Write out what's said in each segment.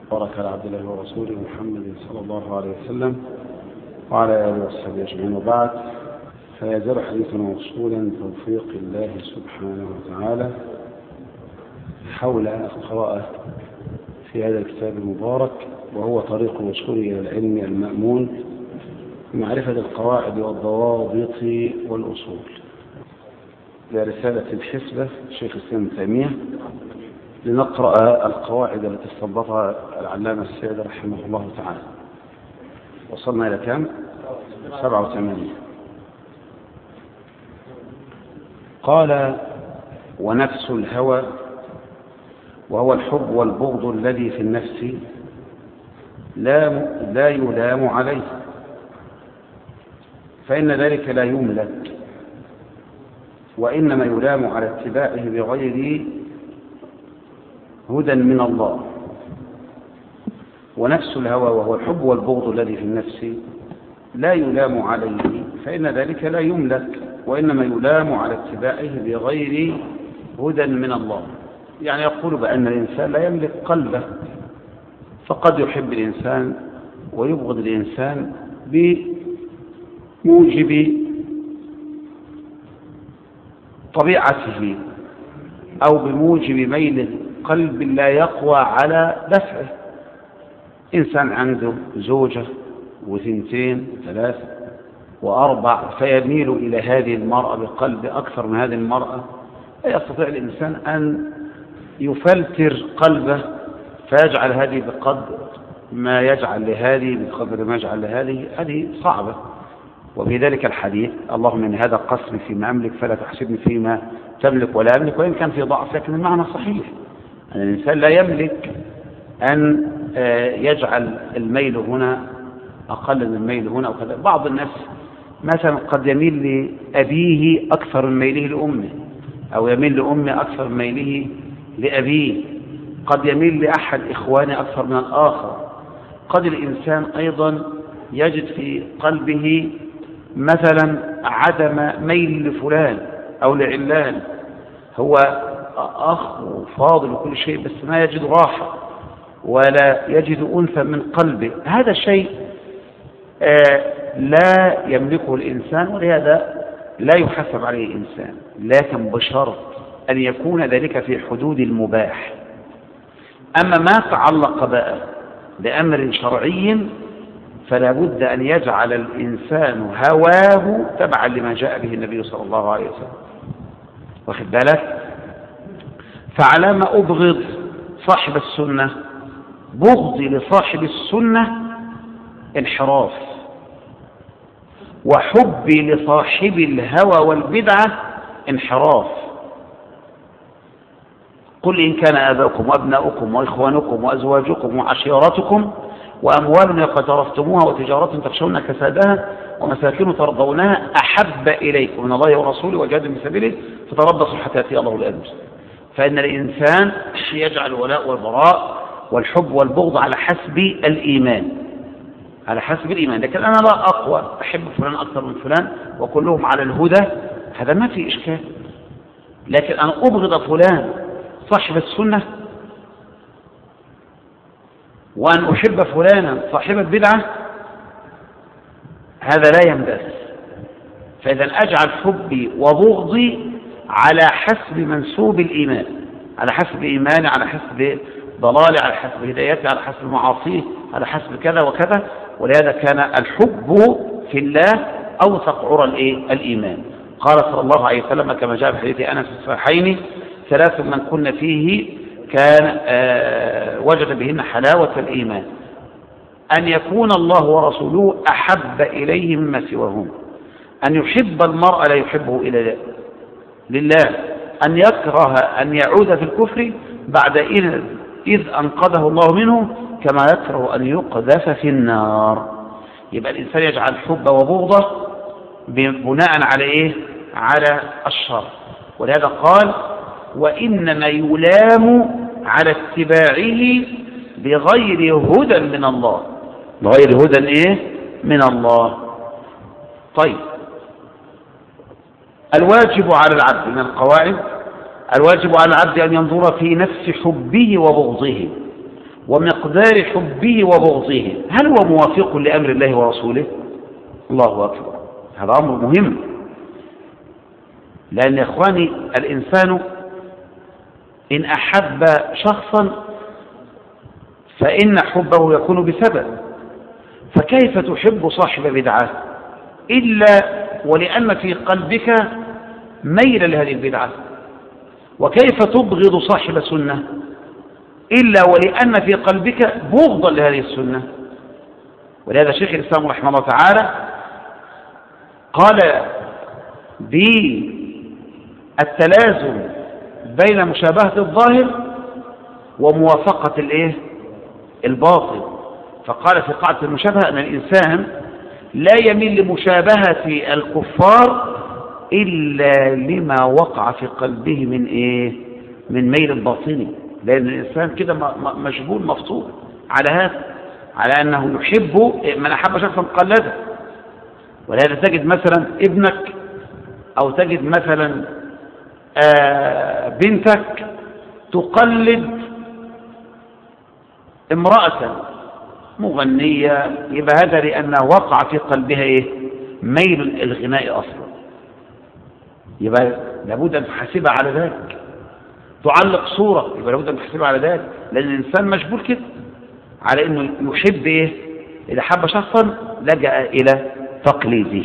بارك على عبد الله ورسوله محمد صلى الله عليه وسلم وعلى آله وصحبه أجمعين، وبعد. فيزال حديثنا موصولا بتوفيق الله سبحانه وتعالى حول القراءة في هذا الكتاب المبارك، وهو طريق الوصول إلى العلم المأمون بمعرفة القواعد والضوابط والأصول، لرسالة الحسبة شيخ الإسلام ابن تيمية، لنقرأ القواعد التي استنبطها العلامة السيد رحمه الله تعالى. وصلنا إلى كم؟ 87. قال: ونفس الهوى وهو الحب والبغض الذي في النفس لا يلام عليه، فإن ذلك لا يملك، وإنما يلام على اتباعه بغير هدى من الله. ونفس الهوى وهو الحب والبغض الذي في النفس لا يلام عليه، فإن ذلك لا يملك، وإنما يلام على اتباعه بغير هدى من الله. يعني يقول بأن الإنسان لا يملك قلبه، فقد يحب الإنسان ويبغض الإنسان بموجب طبيعته أو بموجب ميل قلب لا يقوى على دفعه. إنسان عنده زوجة وثنتين وثلاث وأربع، فيميل إلى هذه المرأة بقلب أكثر من هذه المرأة، لا يستطيع الإنسان أن يفلتر قلبه فيجعل هذه بقدر ما يجعل لهذه بقدر ما يجعل لهذه. هذه صعبة. وبذلك الحديث: اللهم إن هذا قسمي فيما أملك فلا تحسبني فيما تملك ولا أملك، وإن كان في ضعف لكن المعنى صحيح. أن الإنسان لا يملك أن يجعل الميل هنا أقل من الميل هنا وكذا. بعض الناس مثلا قد يميل لأبيه أكثر من ميله لأمه، أو يميل لأمه أكثر من ميله لأبيه، قد يميل لأحد إخوانه أكثر من الآخر. قد الإنسان أيضا يجد في قلبه مثلا عدم ميل لفلان أو لعلان، هو أخ وفاضل وكل شيء، بس ما يجد راحة ولا يجد أنثى من قلبه. هذا شيء لا يملكه الإنسان، ولهذا لا يحسب عليه الإنسان، لكن بشرط أن يكون ذلك في حدود المباح. أما ما تعلق بقى بأمر شرعي فلا بد أن يجعل الإنسان هواه تبعا لما جاء به النبي صلى الله عليه وسلم. واخد بالك؟ فعلى ما أبغض صاحب السنة، بغضي لصاحب السنة انحراف، وحبي لصاحب الهوى والبدعة انحراف. قل إن كان آباؤكم وأبناؤكم وإخوانكم وأزواجكم وعشيرتكم وأموال اقترفتموها وتجارة تخشون كسادها ومساكن ترضونها أحب إليكم من الله ورسوله وجهاد في سبيله فتربصوا حتى يأتي الله بأمره. فإن الإنسان يجعل الولاء والبراء والحب والبغض على حسب الإيمان، على حسب الإيمان. لكن أنا لا أقوى، أحب فلان أكثر من فلان وكلهم على الهدى، هذا ما في إشكال. لكن أنا أبغض فلان صاحب السنة وأن أحب فلانا صاحب البدعة، هذا لا ينبغي. فإذا أجعل حبي وبغضي على حسب منسوب الإيمان، على حسب إيماني، على حسب ضلالي، على حسب هدايتي، على حسب معاصيه، على حسب كذا وكذا. ولهذا كان الحب في الله أوثق عرى الإيمان. قال صلى الله عليه وسلم كما جاء في حديث أنس في الصحيحين: ثلاث من كن فيه كان وجد بهن حلاوة الإيمان: أن يكون الله ورسوله أحب إليه مما سواهم، أن يحب المرء لا يحبه إلا لله، أن يكره أن يعود في الكفر بعد إذ أنقذه الله منه، كما يكره أن يقذف في النار. يبقى الإنسان يجعل حب وبغضه بناء على إيه؟ على الشر. ولهذا قال: وإنما يلام على اتباعه بغير هدى من الله. بغير هدى إيه؟ من الله. طيب، الواجب على العبد من القواعد: الواجب على العبد أن ينظر في نفس حبه وبغضه، ومقدار حبه وبغضه، هل هو موافق لأمر الله ورسوله؟ الله أكبر، هذا أمر مهم. لأن يا إخواني الإنسان إن أحب شخصا فإن حبه يكون بسبب، فكيف تحب صاحب بدعة إلا ولأن في قلبك ميل لهذه البدعة؟ وكيف تبغض صاحب سنة إلا ولأن في قلبك بغضا لهذه السنة؟ ولهذا شيخ الإسلام رحمه الله تعالى قال بالتلازم بين مشابهة الظاهر وموافقة الباطن، فقال في قاعدة المشابهة أن الإنسان لا يميل لمشابهة الكفار إلا لما وقع في قلبه من ميل الباطني، لأن الإنسان كده مشغول مفطور على هذا، على أنه يحب من أحب شخصا قلده. ولهذا تجد مثلا ابنك أو تجد مثلا بنتك تقلد امرأة مغنية، يبقى هذا لأنه وقع في قلبها ميل الغناء أصلا، يبقى لابد أن تحاسبها على ذلك. تعلق صورة، يبقى لابد أن تحاسبها على ذلك، لأن الإنسان مجبول كده على أنه يحب إذا حب شخصا لجأ إلى تقليده.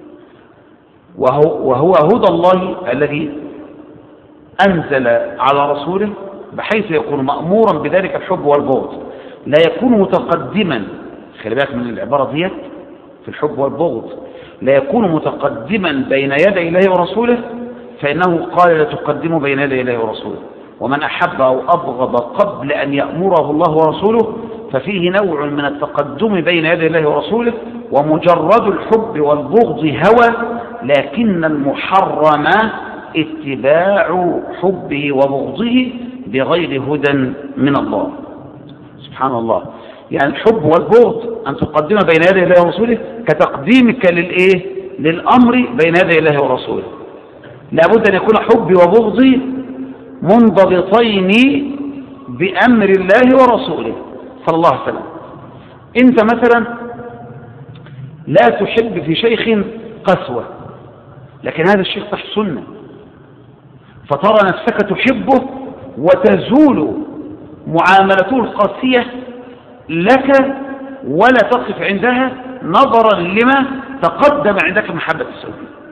وهو هدى الله الذي أنزل على رسوله بحيث يكون مأمورا بذلك الحب والبغض، لا يكون متقدما، خلي بالك من العبارة ديت في الحب والبغض، لا يكون متقدما بين يدي الله ورسوله، فإنه قال لا تقدموا بين يدي الله ورسوله. ومن أحب أو أبغض قبل أن يأمره الله ورسوله ففيه نوع من التقدم بين يدي الله ورسوله، ومجرد الحب والبغض هوى، لكن المحرم اتباع حبه وبغضه بغير هدى من الله. سبحان الله، يعني الحب والبغض أن تقدم بين يدي الله ورسوله كتقديمك للأمر بين يدي الله ورسوله. لابد أن يكون حبي وبغضي منضبطين بأمر الله ورسوله صلى الله عليه وسلم. أنت مثلا لا تحب في شيخ قسوة، لكن هذا الشيخ تحت سنة، فترى نفسك تحبه وتزول معاملته القاسية لك ولا تقف عندها نظرا لما تقدم عندك محبة السنة.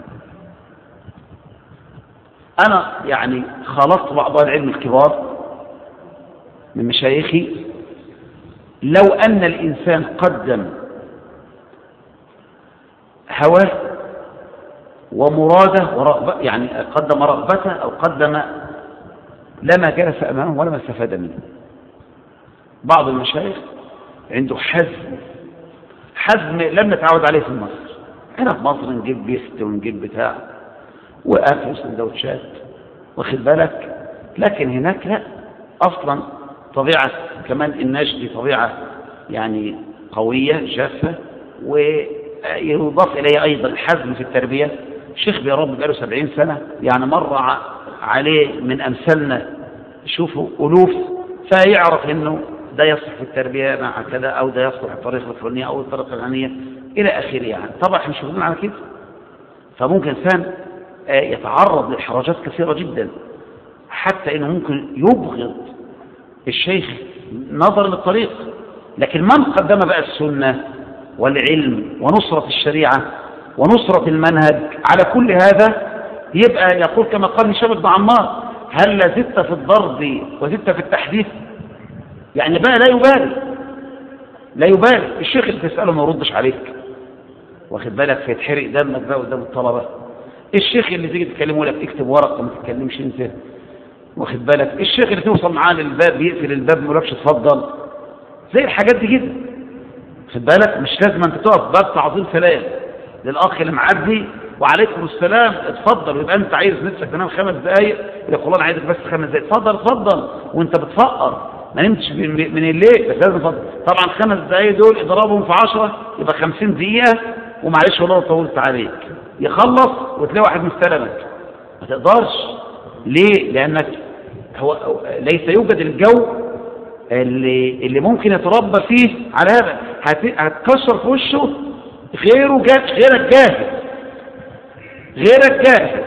أنا يعني خلطت بعض العلم الكبار من مشايخي، لو أن الإنسان قدم هواه ومراده ورغبة، يعني قدم رغبته أو قدم لما جلس أمامه ولا ما استفاد منه. بعض المشايخ عنده حزم لم نتعود عليه في مصر. هنا في مصر نجيب بيست ونجيب بتاع وأكل وسندوتشات، واخد بالك، لكن هناك لا، أصلا طبيعة كمان النجد طبيعة يعني قوية جافة، ويضاف إليه أيضا الحزم في التربية. شيخ بيربي بقاله 70 سنة، يعني مر عليه من أمثالنا شوفوا ألوف، فيعرف إنه ده يصلح في التربية مع كذا، أو ده يصلح الطريقة الفلانية أو الطريقة الفلانية إلى آخره. يعني طبعا احنا مش شغالين على كده، فممكن إنسان يتعرض لإحراجات كثيرة جدا، حتى إنه ممكن يبغض الشيخ نظرا للطريق. لكن من قدم بقى السنة والعلم ونصرة الشريعة ونصرة المنهج على كل هذا، يبقى يقول كما قال هشام بن عمار: هل زدت في الضرب وزدت في التحديث؟ يعني بقى لا يبالي الشيخ اللي تسأله ما يردش عليك، واخد بالك، فيتحرق دمك بقى قدام الطلبة. الشيخ اللي تيجي تكلمه لك اكتب ورقة ما تتكلمش انت، واخد بالك. الشيخ اللي توصل معاه للباب يقفل الباب ما يقولكش اتفضل، زي الحاجات دي كده، واخد بالك. مش لازم انت تقف باب تعظيم سلام للاخ اللي معدي وعليكم السلام اتفضل، ويبقى انت عايز نفسك تنام 5 دقايق، يقول انا عايزك بس 5 دقايق، اتفضل وانت بتفقر ما نمتش من الليل، بس لازم تفضل. طبعا 5 دقايق دول اضربهم في 10 يبقى 50 دقيقة، ومعلش والله طولت عليك. يخلص وتلاقي واحد مستلمك، ما تقدرش. ليه؟ لانك ليس يوجد الجو اللي ممكن يتربى فيه على هذا هتكسر في وشه غيرك جاهز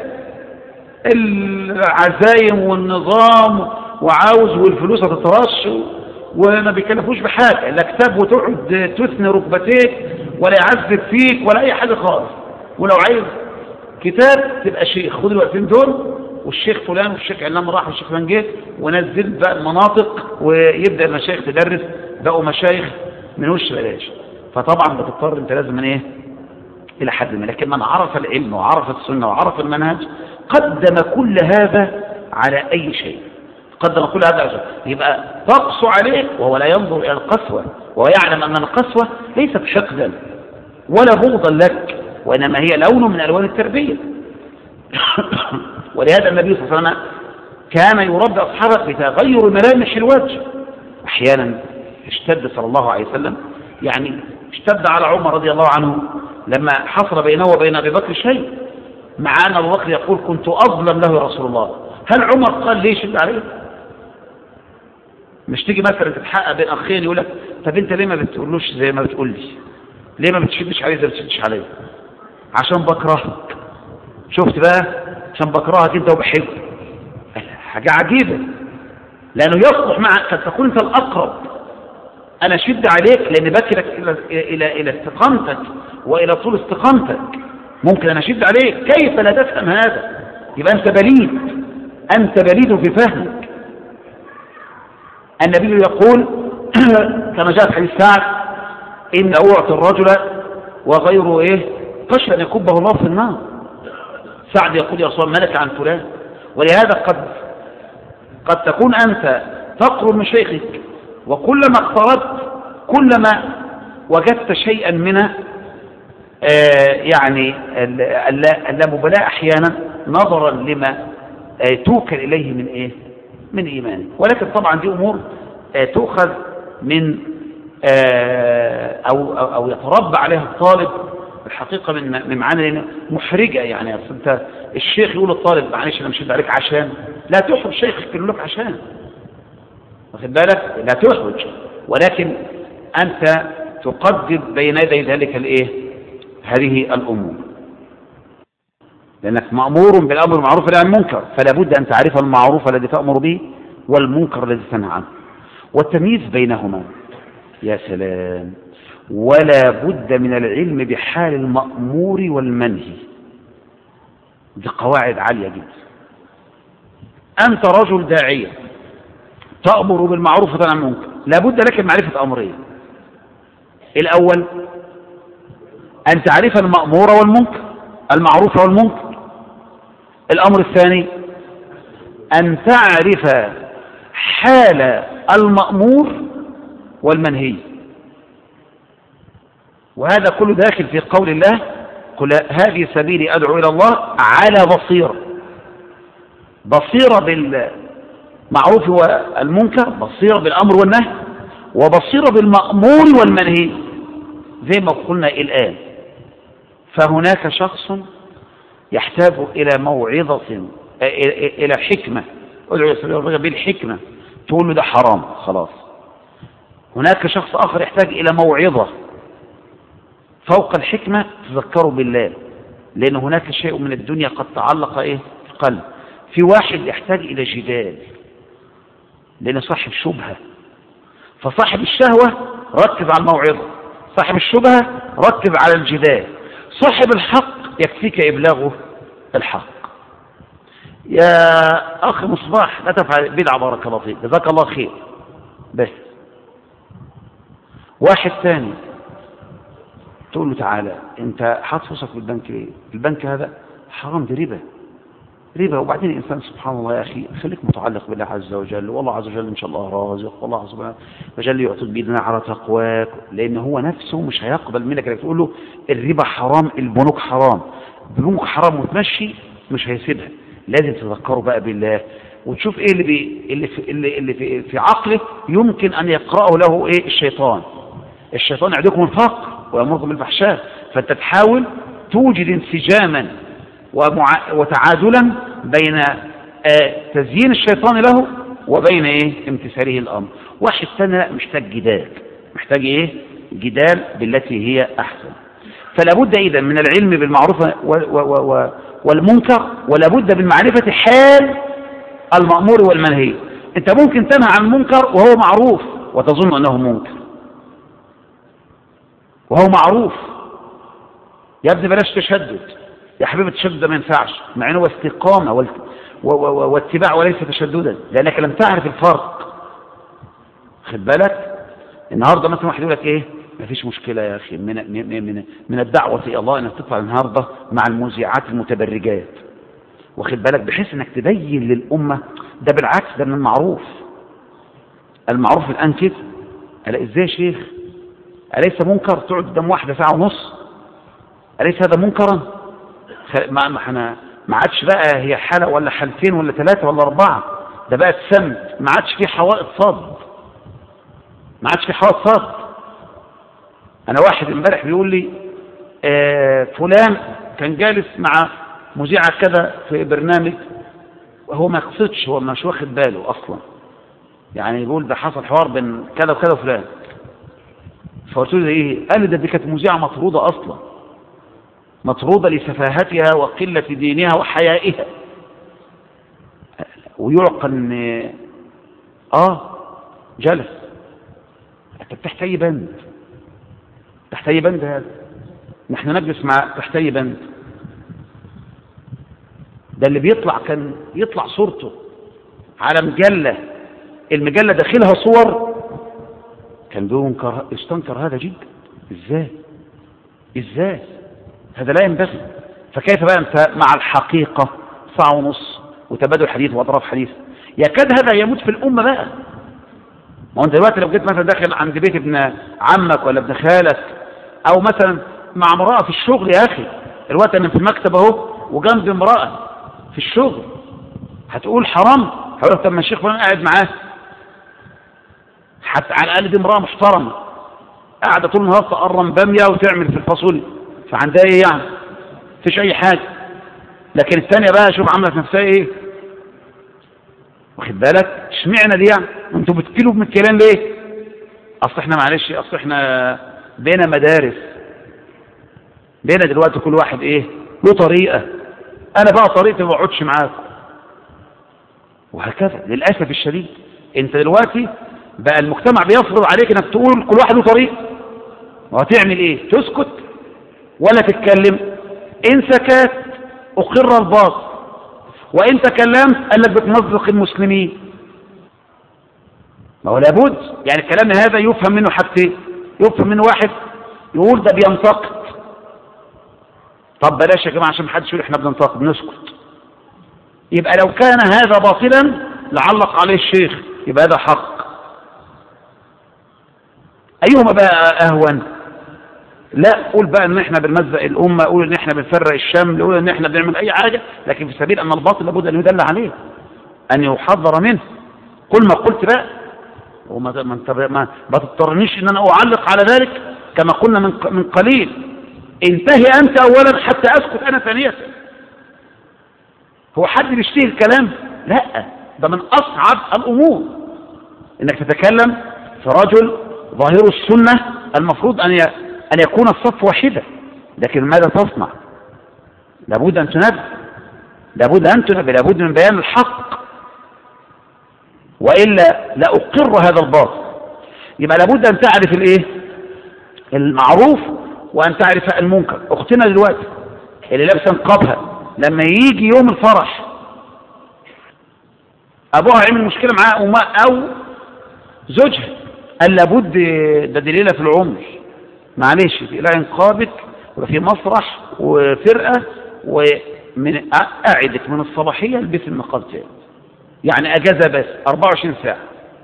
العزايم والنظام وعاوز والفلوس هتترش وما بيكلفوش بحاجة لا كتاب وتقعد تثني ركبتيك ولا يعذب فيك ولا أي حاجة خالص. ولو عايز كتاب تبقى شيخ، خد الوقتين دول والشيخ فلان والشيخ علام راح والشيخ فلان جه ونزل بقى المناطق ويبدأ المشايخ تدرس، بقوا مشايخ من وش بلاش. فطبعا بتضطر انت لازم من ايه الى حد ما. لكن من عرف العلم وعرف السنة وعرف المنهج قدم كل هذا على اي شيء، قدم كل هذا على شيء. يبقى تقسو عليه وهو لا ينظر الى القسوة، وهو يعلم ان القسوة ليست حقدا ولا بغضا لك، وانما هي لون من الوان التربية. ولهذا النبي صلى الله عليه وسلم كان يربي أصحابه بتغير ملامح الوجه. أحيانا اشتد صلى الله عليه وسلم، يعني اشتد على عمر رضي الله عنه لما حصل بينه وبين أبي بكر شيء، مع أن أبو بكر يقول كنت أظلم له يا رسول الله. هل عمر قال ليه شد عليه؟ مش تيجي مثلا تتحقق بين أخين يقول لك طب أنت ليه ما بتقولوش زي ما بتقول لي؟ ليه ما بتشدش عليه زي ما بتشدش عليه؟ عشان بكرهك. شفت بقى؟ عشان بكرهك انت وبحبك. حاجة عجيبة، لأنه يصلح معك قد تكون انت الأقرب. أنا شد عليك لأن بكرك إلى استقامتك وإلى طول استقامتك. ممكن أنا شد عليك، كيف لا تفهم هذا؟ يبقى أنت بليد في فهمك. النبي يقول كما جاء في حديث سعد إن أعطي الرجل وغيره خشى أن يكبه الله في النار. سعد يقول يا رسول الله ملك عن فلان. ولهذا قد تكون أنت تقرب من شيخك، وكلما اقتربت كلما وجدت شيئا من يعني اللامبالاة أحيانا نظرا لما توكل إليه من إيمانه. ولكن طبعا دي أمور تؤخذ من أو يتربى عليها الطالب الحقيقة من معاني محرجة. يعني أنت الشيخ يقول للطالب معلش أنا مشيت عليك عشان لا تحرج شيخك يقول لك عشان، واخد بالك؟ لا تحرج، ولكن أنت تقدم بين يدي ذلك هذه الأمور، لأنك مأمور بالأمر بالمعروف والنهي عن المنكر، فلا بد أن تعرف المعروف الذي تأمر به والمنكر الذي تنهى عنه والتمييز بينهما. يا سلام، ولا بد من العلم بحال المأمور والمنهي. دي قواعد عالية جدا. أنت رجل داعية تأمر بالمعروف وتنهى عن المنكر، لا بد لك من معرفة أمرين. الأول أن تعرف المأمور والمنكر، المعروف والمنكر. الأمر الثاني أن تعرف حال المأمور والمنهي. وهذا كله داخل في قول الله قل هذه سبيلي أدعو إلى الله على بصيرة بالمعروف والمنكر، بصيرة بالأمر والنهي، وبصيرة بالمأمور والمنهي زي ما قلنا الآن. فهناك شخص يحتاج إلى موعظة، إلى حكمة، ادعو إلى سبيل ربك بالحكمة، تقول له ده حرام خلاص. هناك شخص آخر يحتاج إلى موعظة فوق الحكمة، تذكروا بالله، لأن هناك شيء من الدنيا قد تعلق في القلب. في واحد يحتاج إلى جدال لأنه صاحب شبهة، فصاحب الشهوة ركز على الموعظة، صاحب الشبهة ركز على الجدال، صاحب الحق يكفيك إبلاغه الحق. يا أخ مصباح لا تفعل بدعة، بارك الله فيك، جزاك الله خير. بس واحد ثاني تقول له تعالى انت حاط فلوسك في البنك ليه؟ البنك هذا حرام، دي ربا. وبعدين الانسان سبحان الله يا اخي خليك متعلق بالله عز وجل، والله عز وجل ان شاء الله رازق، والله عز وجل يعطيك باذنه على تقواك، لان هو نفسه مش هيقبل منك انك تقول له الربا حرام، البنوك حرام، البنوك حرام وتمشي، مش هيسيبها. لازم تذكره بقى بالله وتشوف ايه اللي في عقله يمكن ان يقرأه له الشيطان يعدكم الفقر ويأمركم بالفحشاء، فانت تحاول توجد انسجاما وتعادلا بين تزيين الشيطان له وبين إيه؟ امتثاله الأمر. واحد ثاني لا، محتاج جدال، محتاج إيه؟ جدال بالتي هي أحسن. فلا بد إذن من العلم بالمعروف والمنكر، ولا بد من معرفة حال المأمور والمنهي. أنت ممكن تنهى عن المنكر وهو معروف وتظن أنه منكر، وهو معروف. يا ابني بلاش تشدد، يا حبيبي التشدد ما ينفعش، مع انه استقامه واتباع وليس تشددا، لانك لم تعرف الفرق. خد بالك. النهارده مثلا واحد يقول لك ايه، ما فيش مشكله يا اخي من الدعوه الى الله انك تطلع النهارده مع المذيعات المتبرجات، واخد بالك، بحيث انك تبين للامه. ده بالعكس، ده من المعروف. المعروف الان كده. ألا ازاي يا شيخ؟ أليس منكر تقعد قدام واحدة ساعة ونص؟ أليس هذا منكرا؟ ما عادش بقى هي حالة ولا حالتين ولا ثلاثة ولا أربعة، ده بقى السمت، ما عادش فيه حوائط صد، ما عادش فيه حوائط صد. أنا واحد امبارح بيقول لي فلان كان جالس مع مذيعة كذا في برنامج، وهو ما يقصدش، هو مش واخد باله أصلا، يعني يقول ده حصل حوار بين كذا وكذا وفلان. فقلت له ايه؟ قال لي دي كانت مذيعة مطرودة اصلا، مطرودة لسفاهتها وقلة دينها وحيائها. ويعقل ان جلس. انت تحت اي بند؟ تحت اي بند هذا؟ نحن نجلس مع تحت اي بند؟ ده اللي بيطلع كان يطلع صورته على مجلة، المجلة داخلها صور، كان يستنكر هذا جدا. ازاي هذا لا ينبغي. فكيف بقى انت مع الحقيقة ساعة ونص وتبادل حديث واطراف حديث؟ يكاد هذا يموت في الامة بقى. ما انت دلوقتي لو جيت مثلا داخل عند بيت ابن عمك ولا ابن خالك، او مثلا مع امرأة في الشغل، يا اخي الوقت انا في المكتب اهو وجنب امرأة في الشغل، هتقول حرام؟ هقول لك طب ما الشيخ فلان قاعد معاه، حتى على الاقل دي امرأة محترمة قاعدة طول النهار تقرم بامية وتعمل في الفاصوليا، فعندها ايه يعني؟ مفيش اي حاجة. لكن الثانية بقى شوف عاملة في نفسها ايه، واخد بالك؟ اشمعنى دي يعني؟ انتوا بتكيلوا بمكيلان ليه؟ اصل احنا معلش، اصل احنا بينا مدارس، بينا دلوقتي كل واحد ايه له طريقة، انا بقى طريقتي ما بقعدش معاكم، وهكذا. للاسف الشديد انت دلوقتي بقى المجتمع بيفرض عليك انك تقول كل واحد له طريقة، وهتعمل ايه؟ تسكت ولا تتكلم؟ ان سكت اقر الباطل، وان تكلمت قال لك بتمزق المسلمين. ما هو لابد يعني الكلام هذا يفهم منه حاجتين. يفهم منه واحد يقول ده بينتقد، طب بلاش يا جماعه عشان محدش يقول احنا بننتقد، نسكت. يبقى لو كان هذا باطلا لعلق عليه الشيخ، يبقى هذا حق. ايهما بقى اهون؟ لا قول بقى ان احنا بنمزق الامه، قول ان احنا بنفرق الشمل، قول ان احنا بنعمل اي حاجه، لكن في سبيل ان الباطل لابد ان يدل عليه، ان يحذر منه. كل ما قلت بقى، وما تضطرنيش ان انا اعلق على ذلك كما قلنا من قليل. انتهي انت اولا حتى اسكت انا ثانية. هو حد بيشتهي الكلام؟ لا، ده من اصعب الامور انك تتكلم في رجل ظاهر السنة، المفروض ان يكون الصف واحدة، لكن ماذا تصنع؟ لابد ان تنبه، لابد من بيان الحق، وإلا لا أقر هذا الباطل. يبقى لابد أن تعرف الإيه؟ المعروف، وأن تعرف المنكر. أختنا دلوقتي اللي لابسه نقابها لما يجي يوم الفرح أبوها يعمل مشكلة معاه أو زوجها، قال لابد، ده دليلة في العمر، معلش تقلعي نقابك ويبقى في مسرح وفرقة، ومن أعدك من الصباحية البس النقاب تاني، يعني أجازة بس 24 ساعة.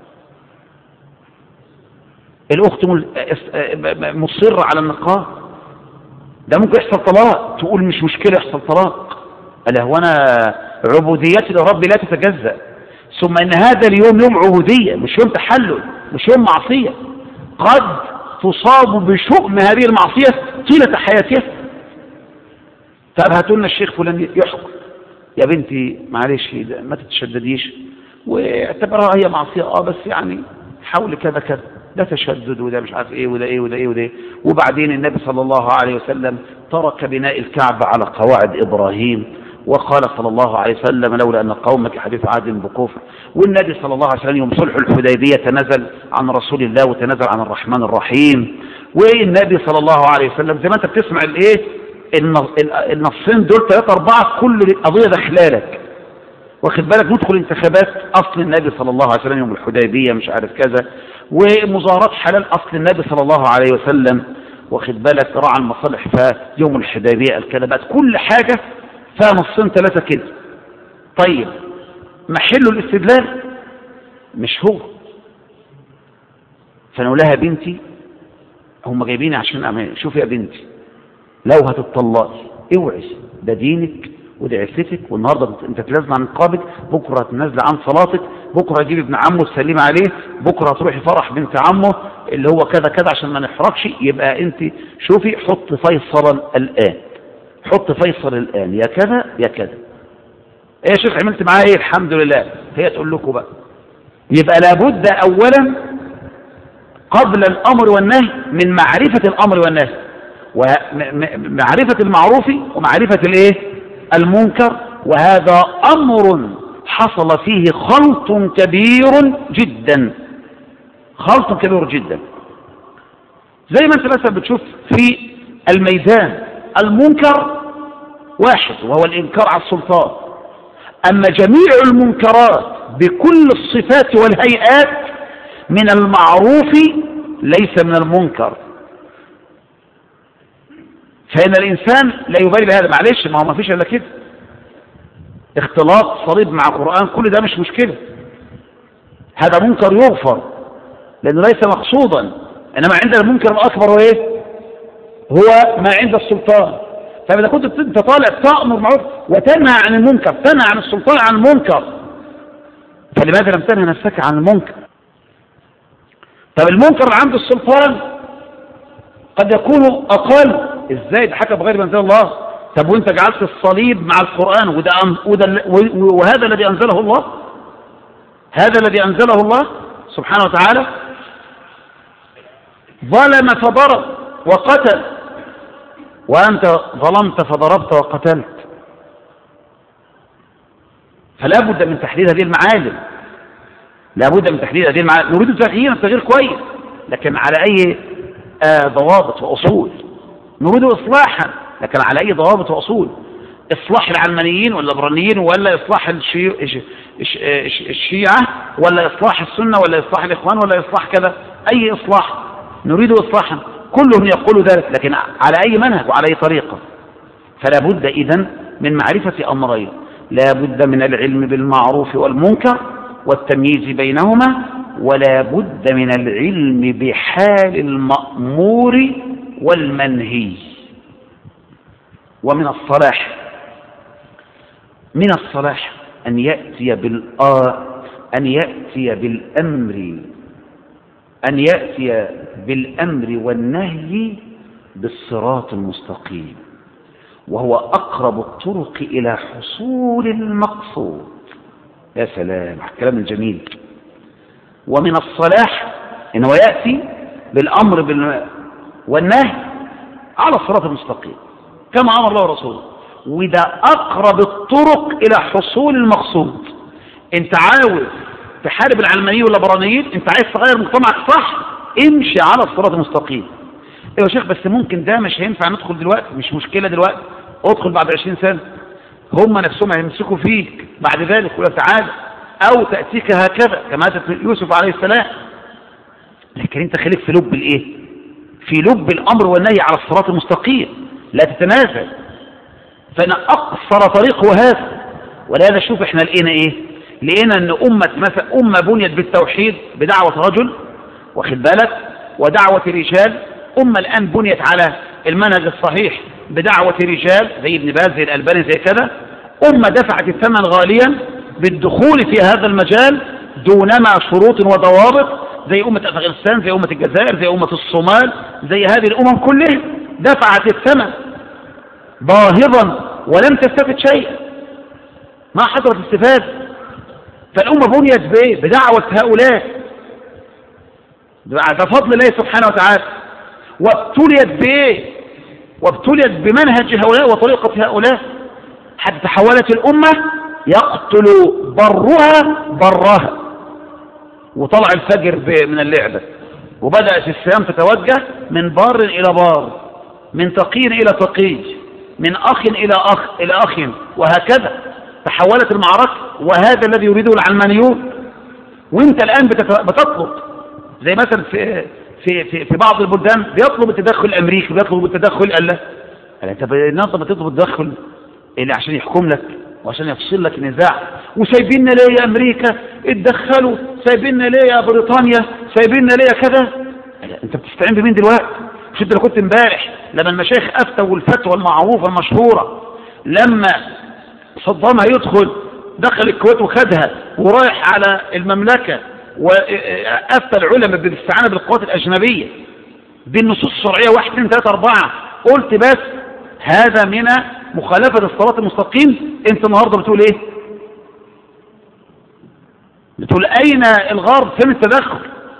الأخت مصرة على النقاب، ده ممكن يحصل طلاق، تقول مش مشكلة يحصل طلاق. ألا هو أنا عبوديتي لربي لا تتجزأ؟ ثم إن هذا اليوم يوم عبودية، مش يوم تحلل، مش يوم معصية، قد تصاب بشؤم هذه المعصية طيلة حياتها. طب هاتوا لنا الشيخ فلان يحكم. يا بنتي معلش ما تتشدديش، واعتبرها هي معصية بس يعني حول كذا كذا، ده تشدد وده مش عارف ايه وده ايه وده ايه وده ايه. وبعدين النبي صلى الله عليه وسلم ترك بناء الكعبة على قواعد إبراهيم، وقال صلى الله عليه وسلم لولا أن قومك حديث عهد بكفر. والنبي صلى الله عليه وسلم يوم صلح الحديبية تنزل عن رسول الله وتنزل عن الرحمن الرحيم. والنبي صلى الله عليه وسلم زي ما انت بتسمع الايه النصين دول 3-4 كل قضية داخلالك، واخد بالك. ندخل انتخابات أصل النبي صلى الله عليه وسلم يوم الحديبية مش عارف كذا، ومظاهرات حلال أصل النبي صلى الله عليه وسلم، واخد بالك، راعى المصالح فيوم الحديبية الكلمات، كل حاجة فيها نصين 3 كده. طيب محل الاستدلال مش هو. فنقول لها بنتي هم جايبيني عشان شوفي يا بنتي لو هتطلقي اوعي، ده دينك وده عفتك، والنهارده انت تنازل عن نقابك، بكره تنازل عن صلاتك، بكره تجيب ابن عمه تسلمي عليه، بكره تروحي فرح بنت عمه اللي هو كذا كذا عشان ما نحرجش. يبقى انت شوفي حط فيصلا الان، حط فيصل الان، يا كذا يا كذا. ايه يا شيخ عملت معاها ايه؟ الحمد لله. هي تقول لكم بقى. يبقى لابد اولا قبل الامر والنهي من معرفه الامر والنهي، ومعرفه المعروف ومعرفه الايه المنكر. وهذا امر حصل فيه خلط كبير جدا، خلط كبير جدا. زي ما انت مثلا بتشوف في الميدان المنكر واحد وهو الانكار على السلطان، اما جميع المنكرات بكل الصفات والهيئات من المعروف ليس من المنكر. فإن الإنسان لا يبالي بهذا، معلش ما هو ما فيش إلا كده، اختلاط صليب مع قرآن كل ده مش مشكلة، هذا منكر يغفر لأنه ليس مقصودا. إنما عند المنكر الأكبر هو إيه؟ هو ما عند السلطان. فإذا كنت أنت طالع تأمر معروف وتنهى عن المنكر، تنهى عن السلطان عن المنكر، فلماذا لم تنهى نفسك عن المنكر؟ طب المنكر اللي عند السلطان قد يكون أقل، إزاي ده حكى بغير ما أنزل الله. طب وأنت جعلت الصليب مع القرآن وهذا الذي أنزله الله، هذا الذي أنزله الله سبحانه وتعالى. ظلم فضرب وقتل، وأنت ظلمت فضربت وقتلت. فلا بد من تحديد هذه المعالم، لا بد من تحديد هذه المعالم. نريد تغيير كويس، لكن على أي ضوابط وأصول. نريد إصلاحا، لكن على أي ضوابط وأصول. إصلاح العلمانيين ولا الليبراليين، ولا إصلاح الشيعة، ولا إصلاح السنة، ولا إصلاح الإخوان، ولا إصلاح كذا. أي إصلاح نريد إصلاحا، كلهم يقول ذلك، لكن على أي منهج وعلى أي طريقة. فلا بد إذن من معرفة أمرين، لا بد من العلم بالمعروف والمنكر والتمييز بينهما، ولا بد من العلم بحال المأمور والمنهي. ومن الصلاح أن يأتي بالأمر والنهي بالصراط المستقيم، وهو أقرب الطرق إلى حصول المقصود. يا سلام على الكلام الجميل. ومن الصلاح أنه يأتي بالأمر والنهي على الصراط المستقيم كما أمر الله ورسوله، وده أقرب الطرق إلى حصول المقصود. أنت عاوز تحارب العلمانيين والليبراليين، أنت عايز تغير مجتمعك صح، امشي على الصراط المستقيم. ايوه يا شيخ بس ممكن ده مش هينفع ندخل دلوقتي. مش مشكلة دلوقتي، ادخل بعد 20 سنة هم نفسهم هيمسكوا فيك بعد ذلك ولا تعالى، او تأتيك هكذا كما أتت يوسف عليه السلام. لكن انت خليك في لب الايه؟ في لب الامر والنهي على الصراط المستقيم، لا تتنازل. فانا اقصر طريق هو هذا. ولهذا شوف احنا لقينا ايه؟ لقينا ان امة بنيت بالتوحيد بدعوة رجل، واخد بالك، ودعوة رجال. أمة الآن بنيت على المنهج الصحيح بدعوة رجال زي ابن باز زي الألباني زي كذا. أمة دفعت الثمن غاليا بالدخول في هذا المجال دونما شروط وضوابط، زي أمة أفغانستان، زي أمة الجزائر، زي أمة الصومال، زي هذه الأمم كلها دفعت الثمن باهظا ولم تستفد شيء، ما حصلت استفادة. فالأمة بنيت بإيه؟ بدعوة هؤلاء، ده فضل الله سبحانه وتعالى. وابتليت بإيه؟ وابتليت بمنهج هؤلاء وطريقة هؤلاء، حتى تحولت الأمة يقتل برها برها، وطلع الفجر من اللعبة، وبدأت السهام تتوجه من بار إلى بار، من تقي إلى تقي، من أخ إلى أخ، وهكذا تحولت المعركة. وهذا الذي يريده العلمانيون. وانت الآن بتطلب، زي مثلا في بعض البلدان بيطلب التدخل الأمريكي، بيطلب التدخل انت بتطلب التدخل اللي عشان يحكم لك وعشان يفصل لك نزاع. وسايبيننا ليه يا أمريكا اتدخلوا، سايبيننا ليه يا بريطانيا، سايبيننا ليه يا كذا. انت بتستعين بمين دلوقتي؟ مش انت اللي كنت امبارح لما المشايخ افتوا الفتوى المعروفه المشهوره، لما صدام هيدخل دخل الكويت وخدها ورايح على المملكه، وافتى العلماء بالاستعانه بالقوات الاجنبيه بالنصوص الشرعيه 1 2 3 4. قلت بس هذا من مخالفه الصراط المستقيم. انت النهارده بتقول ايه؟ بتقول اين الغرب؟ فين التدخل؟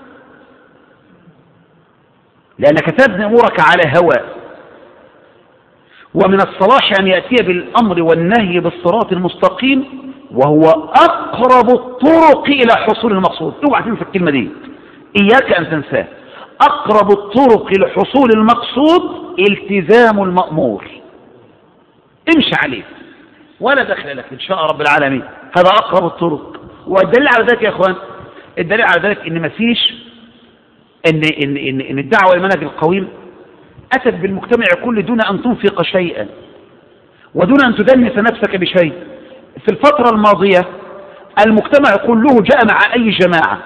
لأنك تبني أمورك على هوى. ومن الصلاح أن يأتي بالأمر والنهي بالصراط المستقيم، وهو أقرب الطرق إلى حصول المقصود. اوعى تنسى الكلمة دي، إياك أن تنساه. أقرب الطرق إلى حصول المقصود التزام المأمور، امشي عليه ولا دخل لك إن شاء رب العالمين. هذا أقرب الطرق. والدليل على ذلك يا إخوان، الدليل على ذلك إن مفيش إن الدعوة المنهج القويم أتت بالمجتمع كله دون أن تنفق شيئا ودون أن تدنس نفسك بشيء. في الفترة الماضية المجتمع كله جاء مع أي جماعة،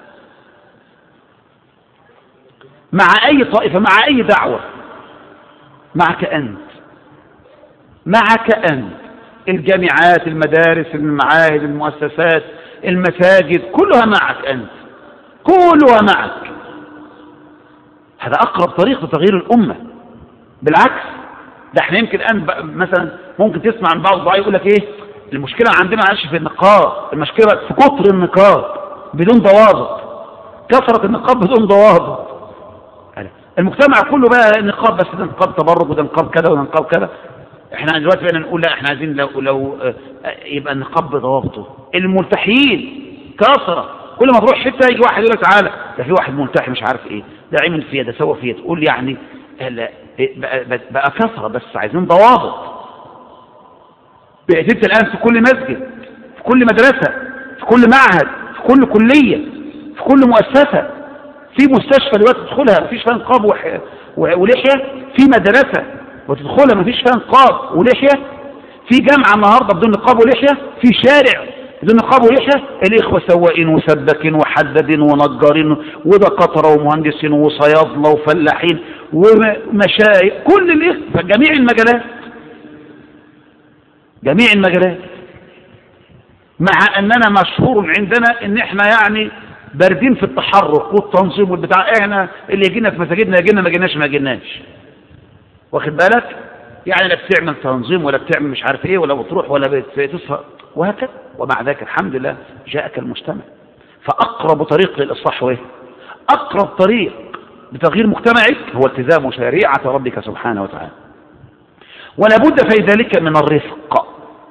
مع أي طائفة، مع أي دعوة. معك أنت الجامعات، المدارس، المعاهد، المؤسسات، المساجد، كلها معك أنت، كلها معك. هذا أقرب طريق لتغيير الأمة. بالعكس، ده احنا يمكن الآن مثلا ممكن تسمع عن بعض الضعاف يقول لك ايه المشكلة عندنا؟ معلش في النقاب، المشكلة في كتر النقاب بدون ضوابط، كثرة النقاب بدون ضوابط. المجتمع كله بقى نقاب، بس ده نقاب تبرج وده نقاب كذا وده نقاب كذا. احنا دلوقتي بقينا نقول لا، احنا عايزين لو يبقى النقاب بضوابطه. الملتحيين كثرة، كل ما تروح حته يجي واحد يقول لك تعالى ده في واحد ملتحي مش عارف ايه، ده عمل فيها، ده سوى فيها. تقول يعني بقى كثرة، بس عايزين ضوابط. بقيت انت الان في كل مسجد، في كل مدرسة، في كل معهد، في كل كلية، في كل مؤسسة، في مستشفى دلوقتي تدخلها مفيش فيها نقاب ولحية، في مدرسة وتدخلها مفيش فيها نقاب ولحية، في جامعة النهاردة بدون نقاب ولحية، في شارع بدون نقاب ولحية. الإخوة سواقين وسباكين وحدادين ونجارين ودكاترة ومهندسين وصيادلة وفلاحين ومشايخ، كل الإخوة، جميع المجالات، جميع المجالات. مع أننا مشهور عندنا إن إحنا يعني باردين في التحرك والتنظيم والبتاع. إحنا اللي يجينا في مساجدنا يجينا، ما جيناش ما جيناش، واخد بالك؟ يعني لا بتعمل تنظيم ولا بتعمل مش عارف ايه، ولا بتروح ولا بتسهر وهكذا. ومع ذلك الحمد لله جاءك المجتمع. فأقرب طريق للإصلاح هو ايه؟ أقرب طريق لتغيير مجتمعك هو التزام شريعة ربك سبحانه وتعالى. ولا بد في ذلك من الرفق.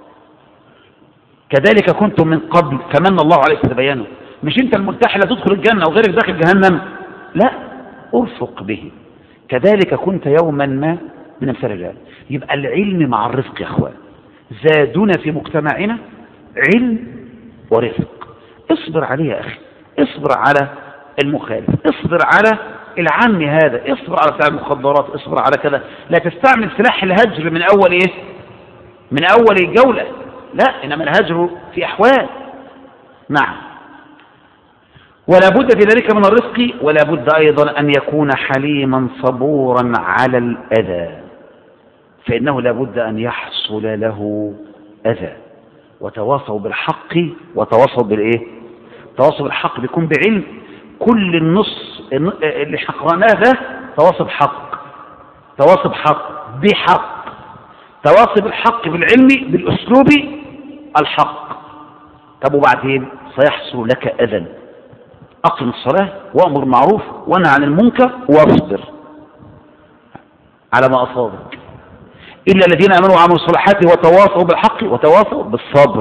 كذلك كنتم من قبل فمن الله عليك فتبينوا. مش انت الملتحي لا تدخل الجنة وغيرك داخل جهنم، لا، ارفق به. كذلك كنت يوما ما من امثال الرجال. يبقى العلم مع الرفق يا اخوان. زادنا في مجتمعنا علم ورفق. اصبر عليه يا اخي، اصبر على المخالف، اصبر على العم هذا، اصبر على سلاح المخدرات، اصبر على كذا. لا تستعمل سلاح الهجر من اول ايه؟ من اول الجولة، لا، انما الهجر في احوال. نعم. ولا بد في ذلك من الرفق، ولا بد ايضا ان يكون حليما صبورا على الاذى، فانه لا بد ان يحصل له اذى. وتواصوا بالحق وتواصوا بالايه؟ تواصوا بالحق بيكون بعلم. كل النص اللي قرأناه ده تواصوا بحق، تواصوا بحق بحق، تواصوا بالحق بالعلم بالاسلوب الحق. طب وبعدين سيحصل لك أذى. أقم الصلاة وأمر بالمعروف وانهى عن المنكر واصبر على ما أصابك، إلا الذين آمنوا وعملوا الصالحات وتواصوا بالحق وتواصوا بالصبر.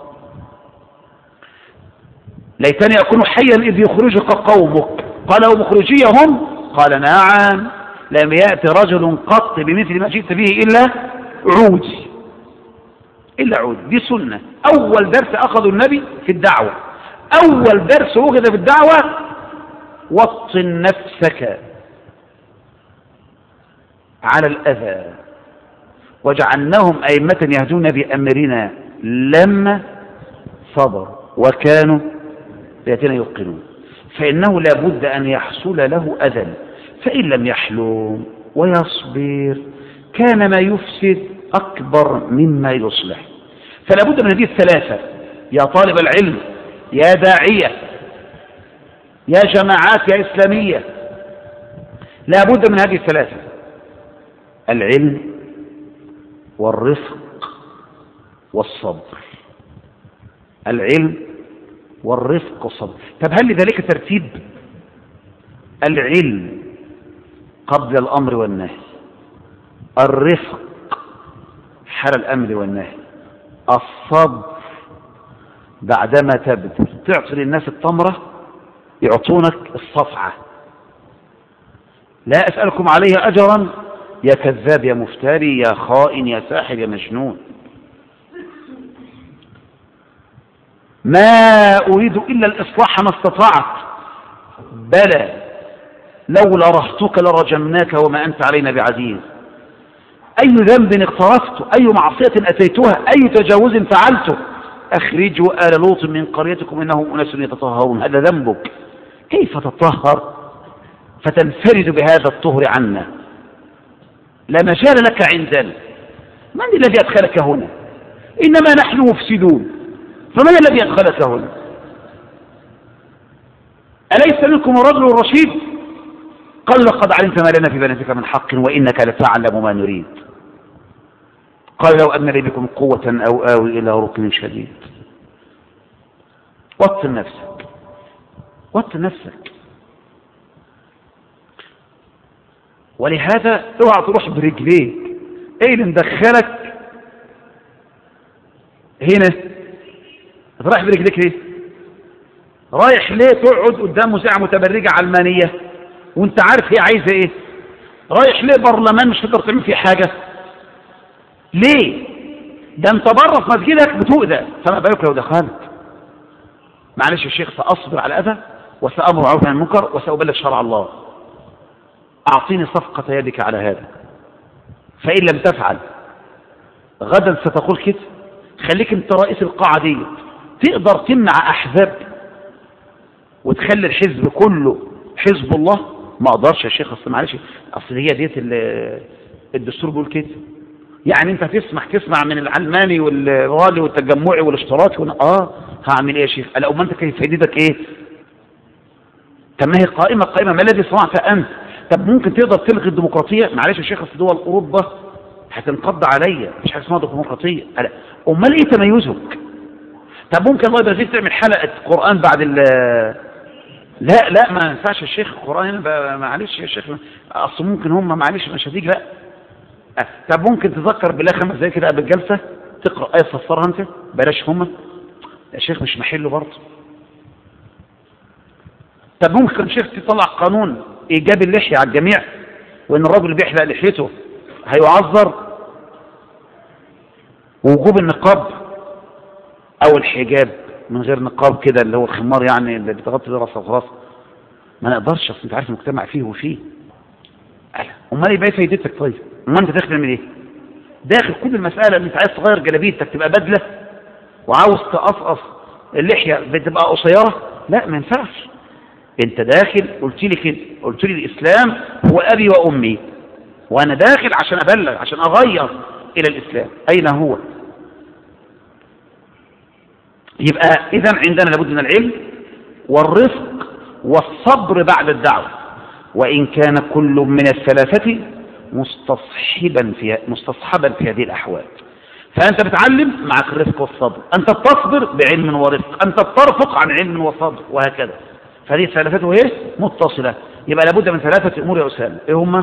ليتني أكون حيا إذ يخرجك قومك قال ومخرجيهم قال نعم لم يأتي رجل قط بمثل ما جئت به إلا عودي. دي سنة. أول درس أخذه النبي في الدعوة، أول درس أخذ في الدعوة وطن نفسك على الأذى، وجعلناهم أئمة يهدون بأمرنا لما صبر وكانوا بآياتنا يوقنون. فإنه لا بد أن يحصل له أذى، فإن لم يحلم ويصبر كان ما يفسد أكبر مما يصلح. فلا بد من هذه الثلاثة يا طالب العلم، يا داعية، يا جماعات يا إسلامية، لا بد من هذه الثلاثة: العلم والرفق والصبر. العلم والرفق والصبر. طب هل لذلك ترتيب؟ العلم قبل الأمر والنهي، الرفق حال الأمر والنهي، الصبر بعدما تبذل. تعطي للناس التمرة يعطونك الصفعة. لا أسألكم عليه أجرا يا كذاب يا مفتري يا خائن يا ساحر يا مجنون. ما أريد إلا الإصلاح ما استطعت. بلى لولا رهتك لرجمناك وما أنت علينا بعزيز. أي ذنب اقترفت، أي معصية أتيتها، أي تجاوز فعلته. أخرجوا آل لوط من قريتكم إنهم أناس يتطهرون. هذا ذنبك. كيف تطهر فتنفرد بهذا الطهر عنا؟ لا مجال لك عندنا. من الذي أدخلك هنا؟ إنما نحن مفسدون، فمن الذي أدخلك هنا؟ أليس منكم رجل رشيد؟ قال لقد علمت ما لنا في بناتك من حق وإنك لتعلم ما نريد. قال لو أن لي بكم قوة أو آوي إلى ركن شديد. وطن نفسك، وطن نفسك. ولهذا اوعى تروح برجليك. ايه اللي مدخلك هنا؟ رايح برجليك ليه؟ رايح ليه تقعد قدام مذيعة متبرجة علمانية وانت عارف هي عايزة ايه؟ رايح ليه برلمان مش تقدر تعمل فيه حاجة؟ ليه؟ ده انت بره في مسجدك بتؤذى، فما بالك لو دخلت؟ معلش يا شيخ، سأصبر على أذى وسأمر معروف عن المنكر وسأبلغ شرع الله. أعطيني صفقة يدك على هذا. فإن لم تفعل غدا ستقول كده. خليك انت رئيس القاعة دي، تقدر تمنع أحزاب وتخلي الحزب كله حزب الله؟ ما أقدرش يا شيخ، أصل معلش، أصل هي ديت الدستور بيقول كده. يعني انت تسمع من العلماني والرالي والتجمعي والاشتراكي هعمل ايه يا شيخ؟ ألا أمنت كيف فائدتك ايه؟ طب ما هي قائمة، ما الذي صنعت أنت؟ طب ممكن تقدر تلغي الديمقراطية؟ معلش يا شيخ، أصل دول أوروبا هتنقض عليا، مش حاجة اسمها ديمقراطية. أمال إيه تميزك؟ طب ممكن الله يبارك فيك تعمل حلقة قرآن بعد لا ما ينفعش يا شيخ. القرآن معلش يا شيخ، أصل ممكن هم معلش مش هتيجي. لا طب ممكن تذكر بالله 5 دقايق كده قبل الجلسة تقرأ آية تفسرها أنت، بلاش هم يا شيخ، مش محله برضه. طب ممكن شيخ تطلع قانون إيجاب اللحية على الجميع، وإن الرجل اللي بيحلق لحيته هيعذر، ووجوب النقاب أو الحجاب من غير نقاب كده، اللي هو الخمار يعني اللي بتغطي راسه وخلاص. ما نقدرش، أصل أنت عارف المجتمع فيه وفيه. أمال يبقى إيه فايدتك؟ طيب أمال أنت داخل من إيه؟ داخل كل المسألة إن أنت عايز تغير جلابيتك تبقى بدلة وعاوز تقصقص اللحية بتبقى قصيرة؟ لا ما ينفعش. انت داخل قلت لي كده، قلت لي الاسلام هو ابي وامي، وانا داخل عشان ابلغ، عشان اغير الى الاسلام. اين هو؟ يبقى اذا عندنا لابد من العلم والرفق والصبر بعد الدعوه، وان كان كل من الثلاثه مستصحبا في هذه الاحوال. فأنت بتعلم معك الرفق والصبر، أنت بتصبر بعلم ورفق، أنت بترفق عن علم وصبر، وهكذا. فهذه ثلاثته ايه؟ متصلة. يبقى لابد من ثلاثة أمور يا أسامة. إيه هما؟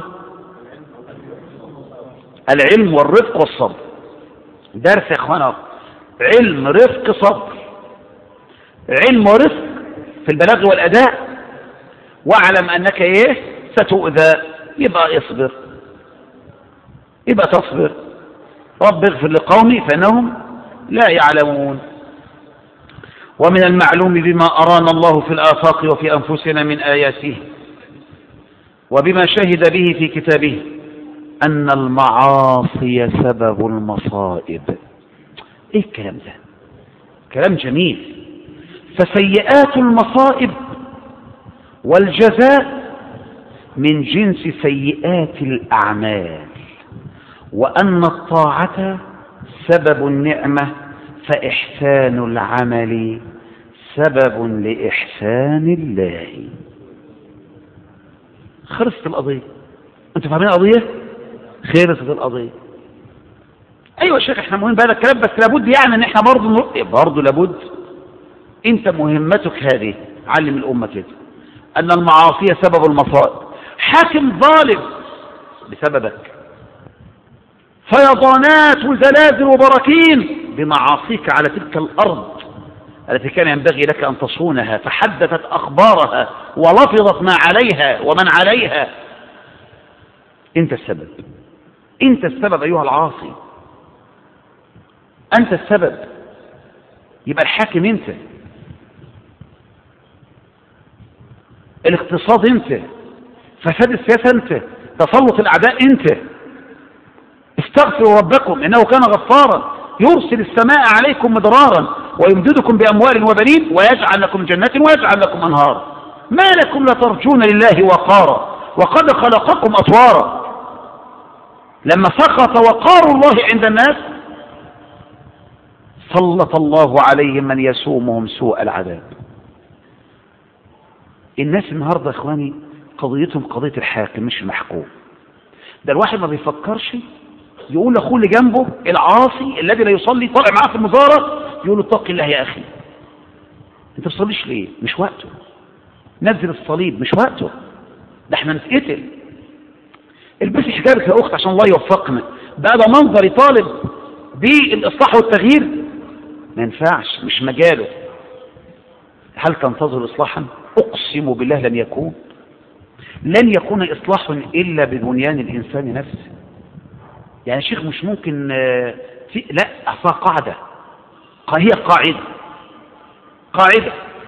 العلم والرفق والصبر. درس يا إخوانا، علم رفق صبر، علم ورفق في البلاغ والأداء، واعلم أنك ايه؟ ستؤذى، يبقى اصبر، يبقى تصبر. رب اغفر لقومي فإنهم لا يعلمون. ومن المعلوم بما أرانا الله في الآفاق وفي أنفسنا من آياته وبما شهد به في كتابه أن المعاصي سبب المصائب. إيه الكلام ده؟ كلام جميل. فسيئات المصائب والجزاء من جنس سيئات الأعمال، وأن الطاعة سبب النعمة، فإحسان العمل سبب لإحسان الله. خلصت القضية. أنتوا فاهمين القضية؟ خلصت القضية. أيوة يا شيخ، إحنا مهم بهذا الكلام، بس لابد يعني إن إحنا برضه لابد. أنت مهمتك هذه، علم الأمة كده أن المعاصي سبب المصائب. حاكم ظالم بسببك، فيضانات وزلازل وبراكين بمعاصيك على تلك الأرض التي كان ينبغي لك أن تصونها، فحدثت أخبارها ولفظت ما عليها ومن عليها. أنت السبب، أنت السبب أيها العاصي، أنت السبب. يبقى الحاكم أنت، الاقتصاد أنت، فساد السياسة أنت، تسلط الأعداء أنت. استغفروا ربكم إنه كان غفارا يرسل السماء عليكم مدرارا ويمددكم بأموال وبنين ويجعل لكم جنات ويجعل لكم أنهار. ما لكم لا ترجون لله وقارا وقد خلقكم أطوارا. لما سقط وقار الله عند الناس سلط الله عليهم من يسومهم سوء العذاب. الناس النهارده يا اخواني قضيتهم قضية الحاكم مش المحكوم. ده الواحد ما بيفكرش يقول لاخوه اللي جنبه العاصي الذي لا يصلي طالع معاه في المظاهره، يقول له اتق الله يا اخي، انت ما بتصليش ليه؟ مش وقته. نزل الصليب، مش وقته، ده احنا نتقتل. البسي حجابك يا اخت عشان الله يوفقنا. بقى ده منظر يطالب بالاصلاح والتغيير؟ ما ينفعش، مش مجاله. هل تنتظر اصلاحا؟ اقسم بالله لن يكون، لن يكون اصلاح الا ببنيان الانسان نفسه. يعني شيخ مش ممكن لا، أصلا قاعدة، هي قاعدة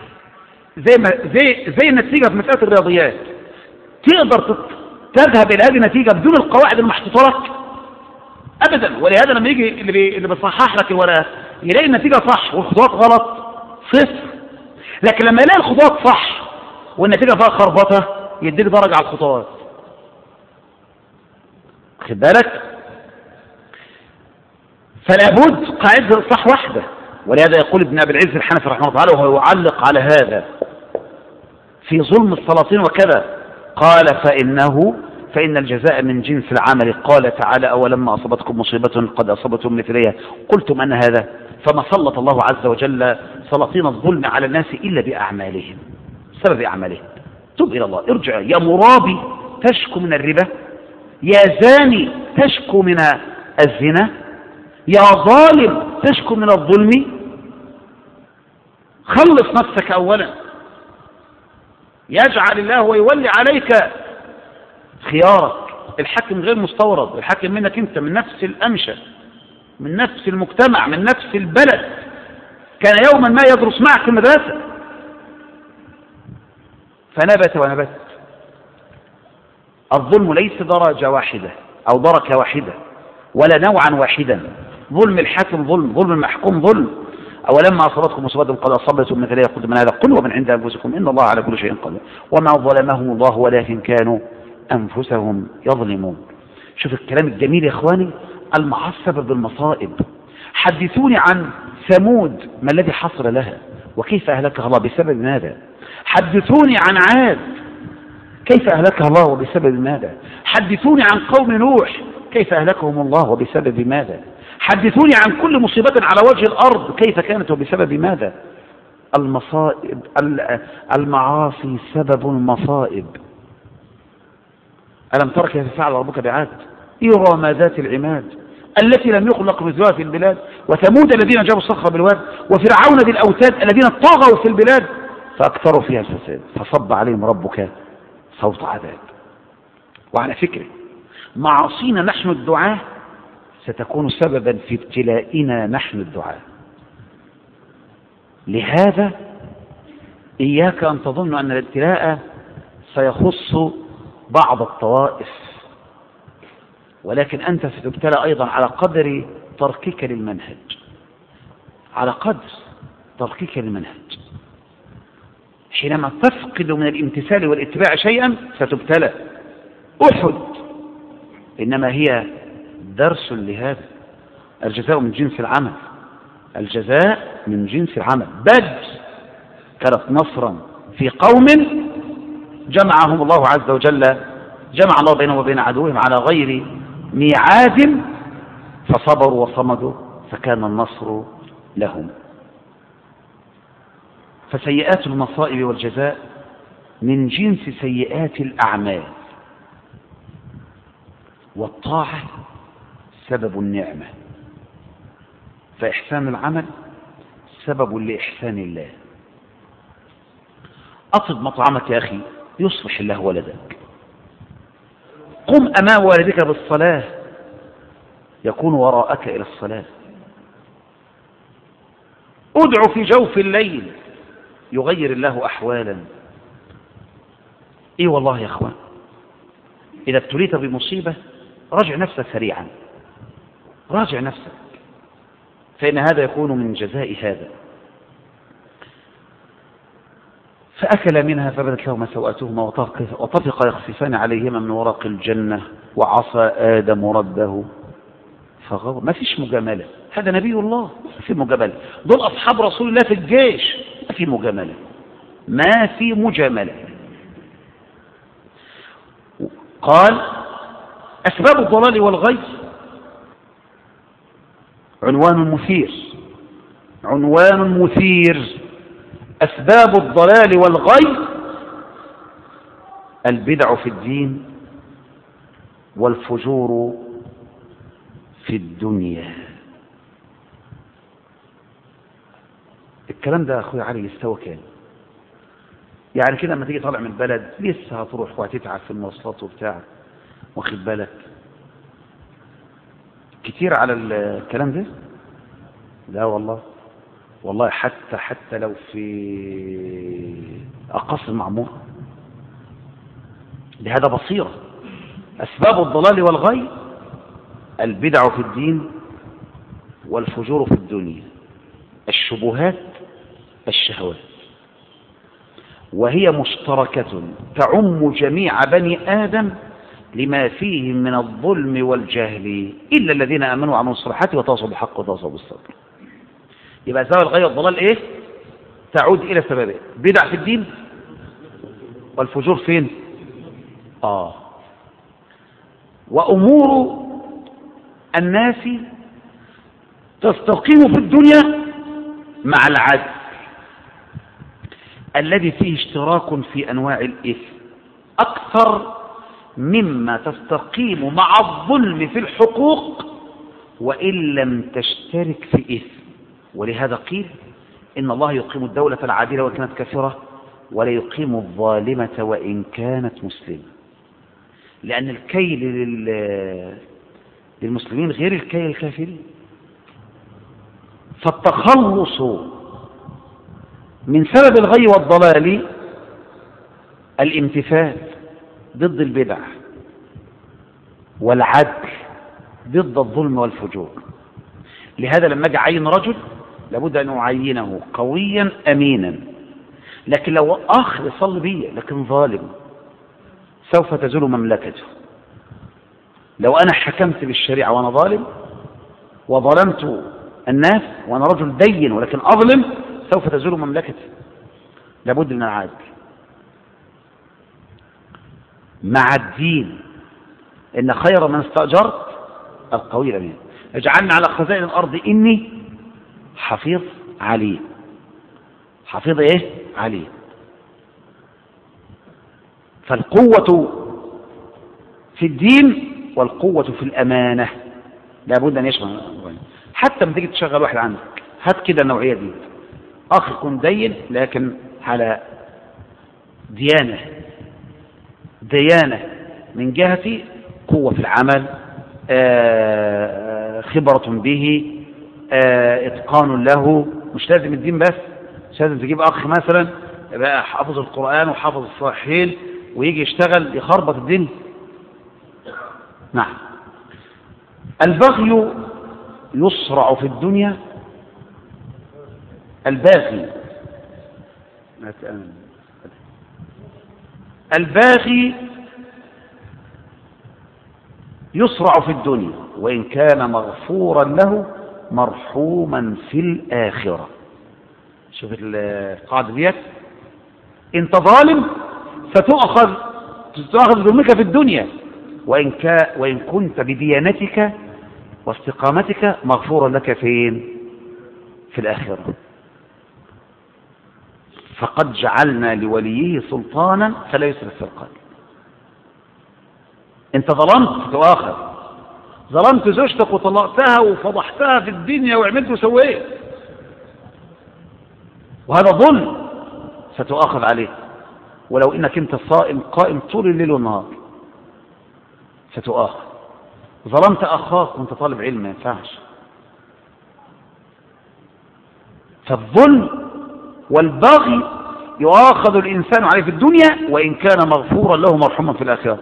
زي النتيجة في مسألة الرياضيات. تقدر تذهب إلى هذه النتيجة بدون القواعد المحطوطة لك؟ أبدا. ولهذا لما يجي اللي بيصحح لك الورقة يلاقي النتيجة صح والخطوات غلط، صفر. لكن لما يلاقي الخطوات صح والنتيجة فيها خربطة يديك درجة على الخطوات. خد بالك؟ فلا بد قاعدة الإصلاح واحدة. ولهذا يقول ابن أبي العز الحنفي رحمه الله تعالى وهو يعلق على هذا في ظلم السلاطين وكذا، قال فإن الجزاء من جنس العمل. قال تعالى أولما أصابتكم مصيبة قد أصابتم مثلها قلتم أن هذا، فما سلط الله عز وجل سلاطين الظلم على الناس إلا بأعمالهم، سبب أعمالهم. تب إلى الله، ارجع يا مرابي تشكو من الربا، يا زاني تشكو من الزنا، يا ظالم تشكو من الظلم. خلص نفسك أولا، يجعل الله ويولي عليك خيارك. الحاكم غير مستورد، الحاكم منك أنت، من نفس الأمشة، من نفس المجتمع، من نفس البلد، كان يوما ما يدرس معك في المدرسة فنبت ونبت. الظلم ليس درجة واحدة أو دركة واحدة ولا نوعا واحدا. ظلم الحاكم ظلم، ظلم المحكوم ظلم. أولما أصابتكم مصيبة قد أصابتم مثلها قلتم من هذا، قل ومن عند أنفسكم إن الله على كل شيء قدير وما ظلمهم الله ولكن كانوا أنفسهم يظلمون. شوف الكلام الجميل يا إخواني، المعاصي سبب المصائب. حدثوني عن ثمود، ما الذي حصل لها وكيف أهلكها الله بسبب ماذا؟ حدثوني عن عاد، كيف أهلكها الله وبسبب ماذا؟ حدثوني عن قوم نوح، كيف أهلكهم الله وبسبب ماذا؟ حدثوني عن كل مصيبة على وجه الأرض كيف كانت وبسبب ماذا؟ المصائب، المعاصي سبب المصائب. ألم تر كيف فعل ربك بعاد إرم ذات العماد التي لم يخلق مثلها في البلاد وثمود الذين جابوا الصخر بالواد وفرعون ذي الأوتاد الذين طغوا في البلاد فأكثروا فيها الفساد فصب عليهم ربك صوت عذاب. وعلى فكرة معاصينا نحن الدعاة ستكون سببا في ابتلائنا نحن الدعاة. لهذا إياك أن تظن أن الابتلاء سيخص بعض الطوائف، ولكن أنت ستبتلى أيضا على قدر تركك للمنهج، على قدر تركك للمنهج. حينما تفقد من الامتثال والاتباع شيئا ستبتلى. أحد إنما هي درس لهذا، الجزاء من جنس العمل، الجزاء من جنس العمل. بدر كانت نصرا في قوم جمعهم الله عز وجل، جمع الله بينهم وبين عدوهم على غير ميعاد فصبروا وصمدوا فكان النصر لهم. فسيئات المصائب والجزاء من جنس سيئات الأعمال، والطاعة سبب النعمة، فإحسان العمل سبب لإحسان الله. أطب مطعمك يا أخي يصلح الله ولدك، قم أمام والدك بالصلاة يكون وراءك إلى الصلاة، ادعو في جوف الليل يغير الله أحوالا. إيه والله يا أخوان، إذا ابتليت بمصيبة راجع نفسك سريعا، راجع نفسك، فإن هذا يكون من جزاء هذا. فأكل منها فبدت لهما سوءاتهما وطفقا يخصفان عليهما من ورق الجنة وعصى آدم ربه فغوى. ما فيش مجاملة، هذا نبي الله، ما في مجاملة. دول أصحاب رسول الله في الجيش، ما في مجاملة، ما في مجاملة. قال أسباب الضلال والغي عنوان مثير، عنوان مثير. أسباب الضلال والغي البدع في الدين والفجور في الدنيا. الكلام ده أخوي علي يستوى كام؟ يعني كده لما تيجي طالع من البلد لسه هتروح وهتتعب في المواصلات وبتاع، واخد بالك كتير على الكلام ده؟ لا والله، والله حتى لو في أقصى المعمور. لهذا بصيرة. أسباب الضلال والغي البدع في الدين والفجور في الدنيا، الشبهات، الشهوات، وهي مشتركة تعم جميع بني آدم لما فيهم من الظلم والجهل إلا الذين آمنوا وعملوا الصالحات وتواصوا بالحق وتواصوا بالصبر. يبقى أسباب الغي والضلال إيه؟ تعود إلى سببين: بدع في الدين والفجور فين؟ وأمور الناس تستقيم في الدنيا مع العدل الذي فيه اشتراك في أنواع الإثم أكثر مما تستقيم مع الظلم في الحقوق وإن لم تشترك في إثم. ولهذا قيل إن الله يقيم الدولة العادلة وإن كانت كافرة ولا يقيم الظالمة وإن كانت مسلمة، لأن الكيل للمسلمين غير الكيل الكافرين. فالتخلص من سبب الغي والضلال الامتثال ضد البدع، والعدل ضد الظلم والفجور. لهذا لما اجي اعين رجل لابد ان اعينه قويا امينا. لكن لو اخ يصلي بي لكن ظالم سوف تزول مملكته. لو انا حكمت بالشريعه وانا ظالم وظلمت الناس وانا رجل دين ولكن اظلم سوف تزول مملكتي. لابد من العدل مع الدين. إن خير من استأجرت القوي الأمين. اجعلني على خزائن الأرض إني حفيظ عليم. حفيظ إيه؟ عليم. فالقوة في الدين والقوة في الأمانة لابد أن يشغل. حتى لما تيجي تشغل واحد عندك، هات كده النوعية دي، أخ يكون دين لكن على ديانة من جهة قوة في العمل، خبرة به، إتقان له. مش لازم الدين بس، مش لازم تجيب أخ مثلا بقى حافظ القرآن وحافظ الصحيحين ويجي يشتغل يخربط الدين. نعم. البغي يصرع في الدنيا. الباغي يصرع في الدنيا وإن كان مغفورا له مرحوما في الآخرة. شوف القاعدة ديت، انت ظالم ستؤخذ ظلمك في الدنيا، وإن كنت بديانتك واستقامتك مغفورا لك فين؟ في الآخرة. فقد جعلنا لوليه سلطانا فلا يسرف في القتل. انت ظلمت تؤاخذ، ظلمت زوجتك وطلقتها وفضحتها في الدنيا وعملت وسويت، وهذا ظلم ستؤاخذ عليه. ولو انك انت صائم قائم طول الليل والنهار ستؤاخذ. ظلمت اخاك وانت طالب علم ما ينفعش. فالظلم والبغي يؤاخذ الانسان عليه في الدنيا وان كان مغفورا له مرحوما في الاخره.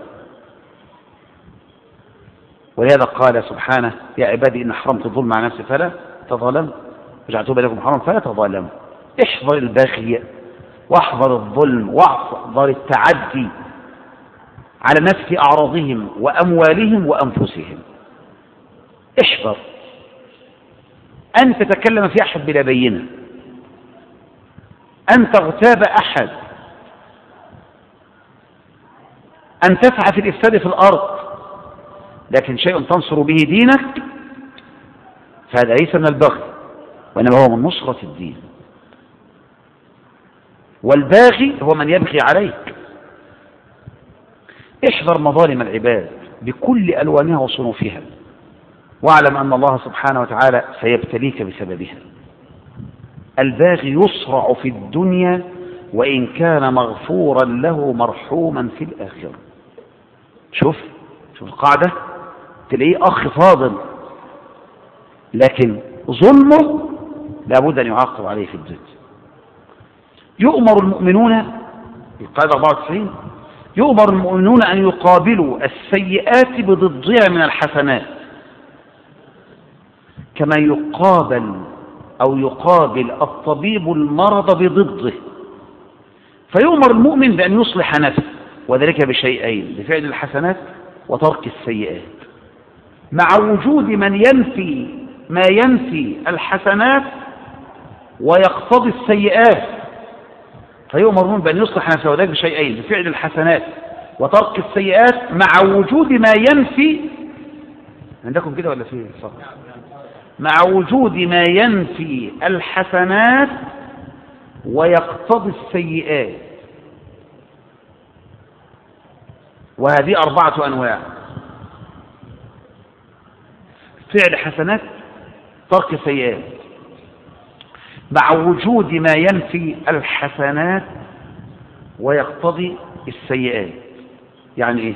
ولهذا قال سبحانه: يا عبادي إن حرمت الظلم على نفسي فلا تظالموا وجعلته بينكم حرام فلا تظالموا. احذر البغي واحذر الظلم واحذر التعدي على الناس في أعراضهم وأموالهم وأنفسهم. احذر أن تتكلم في أحد بلا بينة، أن تغتاب أحد، أن تسعى في الإفساد في الأرض، لكن شيء تنصر به دينك فهذا ليس من البغي وإنما هو من نصرة الدين. والباغي هو من يبغي عليك. احذر مظالم العباد بكل ألوانها وصنوفها، واعلم أن الله سبحانه وتعالى سيبتليك بسببها. الباغي يصرع في الدنيا وإن كان مغفورا له مرحوما في الآخرة. شوف القاعدة، تلاقيه أخ فاضل لكن ظلمه لابد أن يعاقب عليه في الدنيا. يؤمر المؤمنون، القاعدة 94، يؤمر المؤمنون أن يقابلوا السيئات بضدها من الحسنات كما يقابل الطبيب المرض بضده. فيؤمر المؤمن بأن يصلح نفسه، وذلك بشيئين: بفعل الحسنات وترك السيئات، مع وجود من ينفي ما ينفي الحسنات ويقتضي السيئات. فيؤمر المؤمن بأن يصلح نفسه، وذلك بشيئين: بفعل الحسنات وترك السيئات، مع وجود ما ينفي. عندكم كده ولا فيه صح؟ مع وجود ما ينفي الحسنات ويقتضي السيئات. وهذه 4 أنواع: فعل حسنات، ترك سيئات، مع وجود ما ينفي الحسنات ويقتضي السيئات. يعني ايه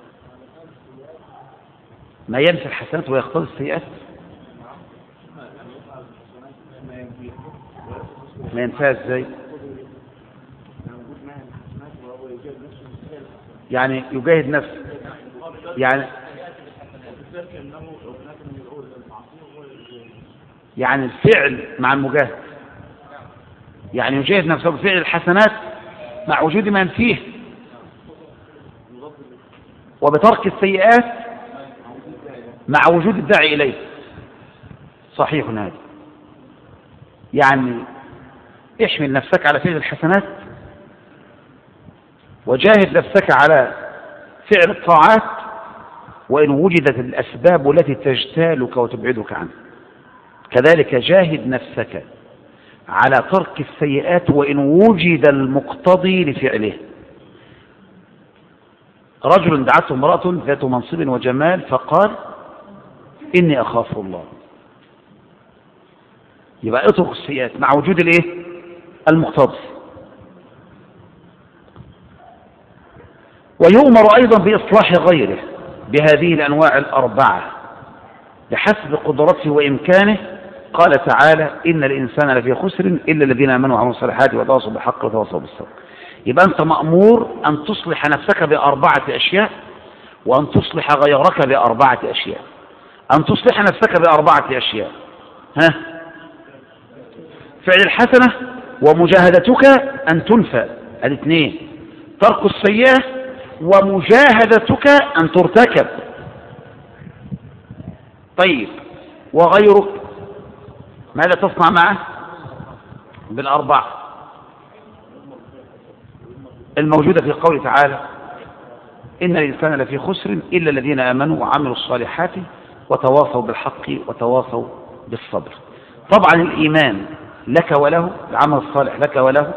ما ينفي الحسنات ويقتضي السيئات؟ ما ينفيها ازاي؟ يعني يجاهد نفسه، يعني الفعل مع المجاهد، يعني يجاهد نفسه بفعل الحسنات مع وجود ما ينفيه، وبترك السيئات مع وجود الداعي إليه. صحيح هذا. يعني احمل نفسك على فعل الحسنات وجاهد نفسك على فعل الطاعات وإن وجدت الأسباب التي تجتالك وتبعدك عنه. كذلك جاهد نفسك على ترك السيئات وإن وجد المقتضي لفعله. رجل دعته امرأة ذات منصب وجمال فقال إني أخاف الله، يبقى اترك السيئات مع وجود الايه؟ المقتضي. ويؤمر أيضا بإصلاح غيره بهذه الأنواع الأربعة بحسب قدرته وإمكانه. قال تعالى إن الإنسان لفي خسر إلا الذين آمنوا وعملوا الصالحات وتواصوا بالحق وتواصوا بالصبر. يبقى أنت مأمور أن تصلح نفسك بأربعة أشياء، وأن تصلح غيرك بأربعة أشياء. أن تصلح نفسك بأربعة أشياء: فعل الحسنة، ومجاهدتك أن تنفى، الاثنين. ترك السيئة، ومجاهدتك أن ترتكب. طيب، وغيرك ماذا تصنع معه؟ بالأربعة الموجودة في قوله تعالى إن الإنسان لفي خسر إلا الذين آمنوا وعملوا الصالحات وتواصوا بالحق وتواصوا بالصبر. طبعا الإيمان لك وله، العمل الصالح لك وله،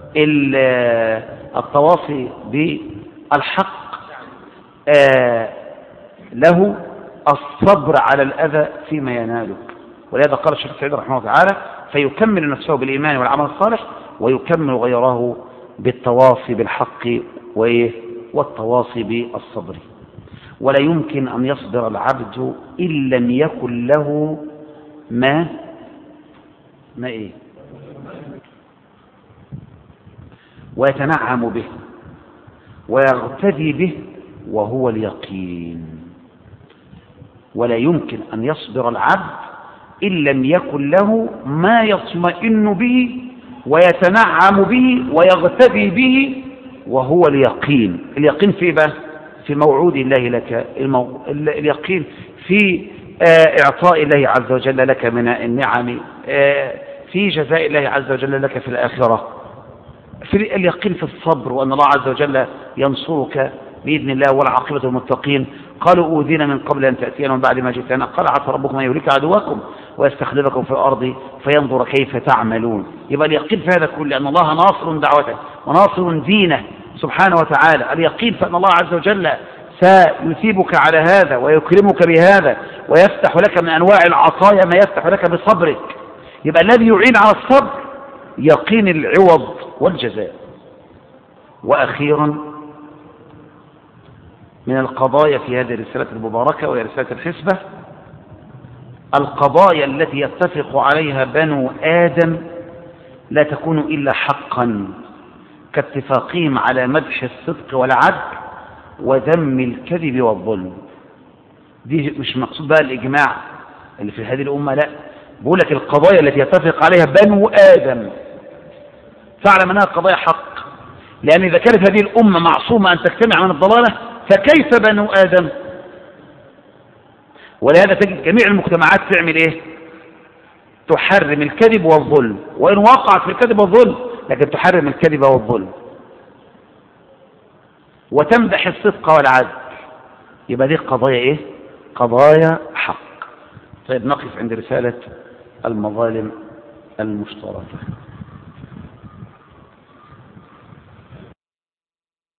التواصي بالحق له، الصبر على الأذى فيما ينالك. ولهذا قال الشيخ سعيد رحمه الله تعالى فيكمل نفسه بالإيمان والعمل الصالح، ويكمل غيره بالتواصي بالحق والتواصي بالصبر. ولا يمكن أن يصبر العبد إن لم يكن له ما ويتنعم به ويغتدي به، وهو اليقين. ولا يمكن أن يصبر العبد إن لم يكن له ما يطمئن به ويتنعم به ويغتدي به، وهو اليقين. اليقين في بقى في موعود الله لك، اليقين في إعطاء الله عز وجل لك من النعم، في جزاء الله عز وجل لك في الآخرة، في اليقين في الصبر، وأن الله عز وجل ينصرك بإذن الله والعاقبة المتقين. قالوا أوذينا من قبل أن تأتينا ومن بعد ما جئتنا، قال عسى ربكم أن يهلك عدوكم ويستخلفكم في الأرض فينظر كيف تعملون. يبقى اليقين في هذا كله أن الله ناصر دعوته وناصر دينه سبحانه وتعالى. اليقين فأن الله عز وجل سيثيبك على هذا ويكرمك بهذا ويفتح لك من أنواع العطايا ما يفتح لك بصبرك. يبقى الذي يعين على الصبر يقين العوض والجزاء. وأخيرا من القضايا في هذه الرسالة المباركة وهي رسالة الحسبة، القضايا التي يتفق عليها بنو آدم لا تكون إلا حقا، كاتفاقهم على مدح الصدق والعدل وذم الكذب والظلم. دي مش مقصود بقى الإجماع اللي في هذه الأمة، لا، بقول لك القضايا التي يتفق عليها بنو آدم فاعلم أنها قضايا حق، لأن إذا كانت هذه الأمة معصومة أن تجتمع من الضلالة فكيف بنو آدم؟ ولهذا تجد جميع المجتمعات تعمل إيه؟ تحرم الكذب والظلم، وإن وقعت في الكذب والظلم لكن تحرم الكذب والظلم وتمدح الصدق والعدل. يبقى دي قضايا إيه؟ قضايا حق. طيب، نقف عند رسالة المظالم المشتركة.